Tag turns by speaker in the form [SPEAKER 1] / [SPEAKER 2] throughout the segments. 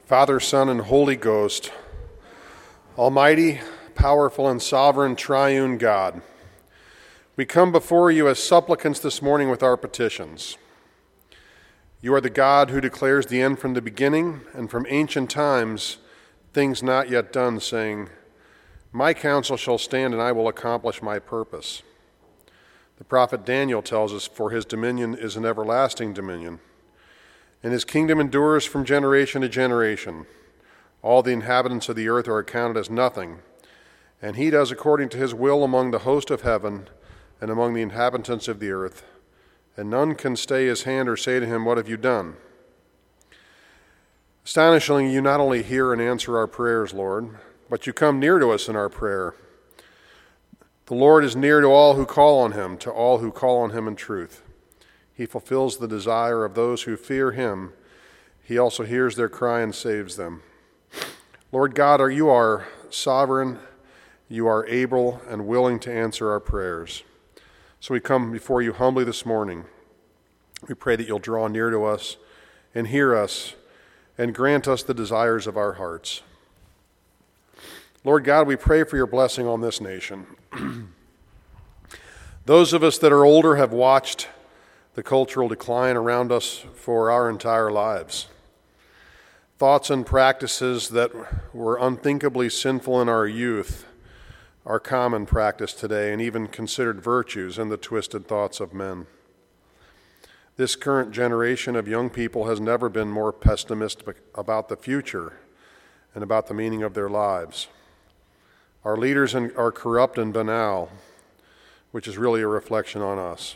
[SPEAKER 1] Father, Son, and Holy Ghost, Almighty, powerful, and sovereign triune God, we come before you as supplicants this morning with our petitions. You are the God who declares the end from the beginning, and from ancient times things not yet done, saying, "My counsel shall stand, and I will accomplish my purpose." The prophet Daniel tells us, "For his dominion is an everlasting dominion, and his kingdom endures from generation to generation. All the inhabitants of the earth are accounted as nothing, and he does according to his will among the host of heaven and among the inhabitants of the earth, and none can stay his hand or say to him, 'What have you done?'" Astonishingly, you not only hear and answer our prayers, Lord, but you come near to us in our prayer. The Lord is near to all who call on him, to all who call on him in truth. He fulfills the desire of those who fear him. He also hears their cry and saves them. Lord God, you are sovereign, you are able and willing to answer our prayers. So we come before you humbly this morning. We pray that you'll draw near to us and hear us and grant us the desires of our hearts. Lord God, we pray for your blessing on this nation. Those of us that are older have watched the cultural decline around us for our entire lives. Thoughts and practices that were unthinkably sinful in our youth are common practice today and even considered virtues in the twisted thoughts of men. This current generation of young people has never been more pessimistic about the future and about the meaning of their lives. Our leaders are corrupt and banal, which is really a reflection on us.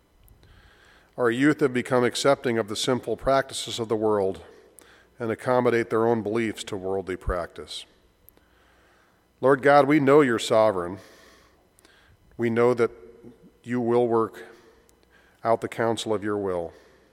[SPEAKER 1] Our youth have become accepting of the sinful practices of the world and accommodate their own beliefs to worldly practice. Lord God, we know you're sovereign. We know that you will work out the counsel of your will.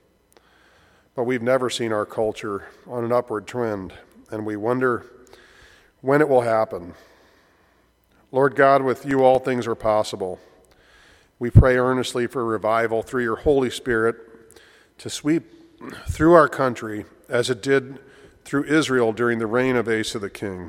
[SPEAKER 1] But we've never seen our culture on an upward trend, and we wonder when it will happen. Lord God, with you all things are possible. We pray earnestly for revival through your Holy Spirit to sweep through our country as it did through Israel during the reign of Asa the king.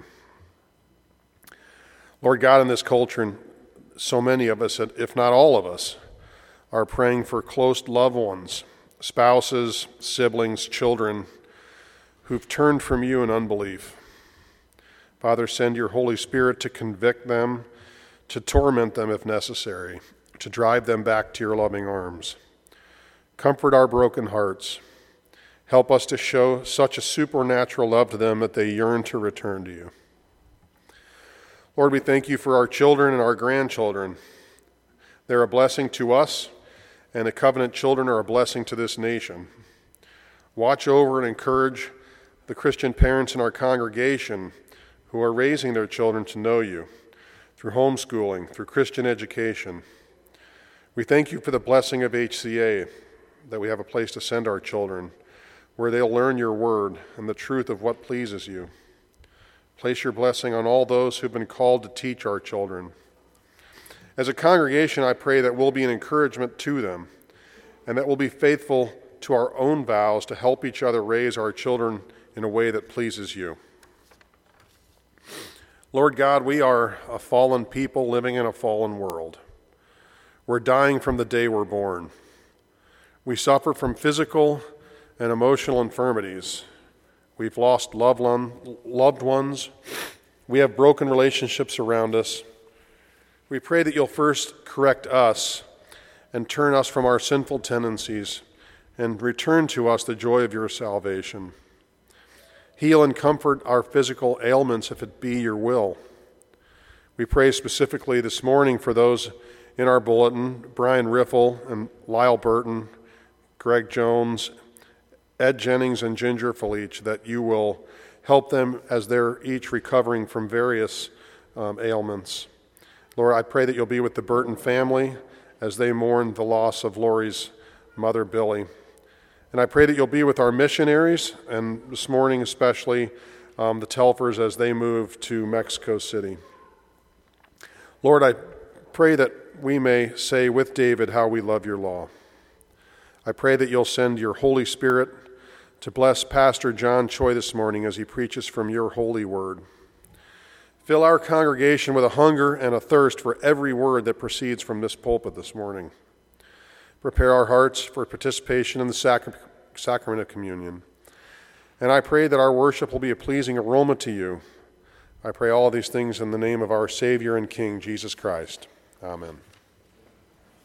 [SPEAKER 1] Lord God, in this culture, and so many of us, if not all of us, are praying for close loved ones, spouses, siblings, children, who've turned from you in unbelief. Father, send your Holy Spirit to convict them, to torment them if necessary, to drive them back to your loving arms. Comfort our broken hearts. Help us to show such a supernatural love to them that they yearn to return to you. Lord, we thank you for our children and our grandchildren. They're a blessing to us, and the covenant children are a blessing to this nation. Watch over and encourage the Christian parents in our congregation who are raising their children to know you through homeschooling, through Christian education. We thank you for the blessing of HCA, that we have a place to send our children, where they'll learn your word and the truth of what pleases you. Place your blessing on all those who've been called to teach our children. As a congregation, I pray that we'll be an encouragement to them, and that we'll be faithful to our own vows to help each other raise our children in a way that pleases you. Lord God, we are a fallen people living in a fallen world. We're dying from the day we're born. We suffer from physical and emotional infirmities. We've lost loved ones. We have broken relationships around us. We pray that you'll first correct us and turn us from our sinful tendencies and return to us the joy of your salvation. Heal and comfort our physical ailments if it be your will. We pray specifically this morning for those in our bulletin, Brian Riffle and Lyle Burton, Greg Jones, Ed Jennings, and Ginger Felich, that you will help them as they're each recovering from various ailments. Lord, I pray that you'll be with the Burton family as they mourn the loss of Lori's mother, Billy. And I pray that you'll be with our missionaries, and this morning especially the Telfers as they move to Mexico City. Lord, I pray that we may say with David how we love your law. I pray that you'll send your Holy Spirit to bless Pastor John Choi this morning as he preaches from your holy word. Fill our congregation with a hunger and a thirst for every word that proceeds from this pulpit this morning. Prepare our hearts for participation in the sacrament of communion. And I pray that our worship will be a pleasing aroma to you. I pray all these things in the name of our Savior and King, Jesus Christ. Amen.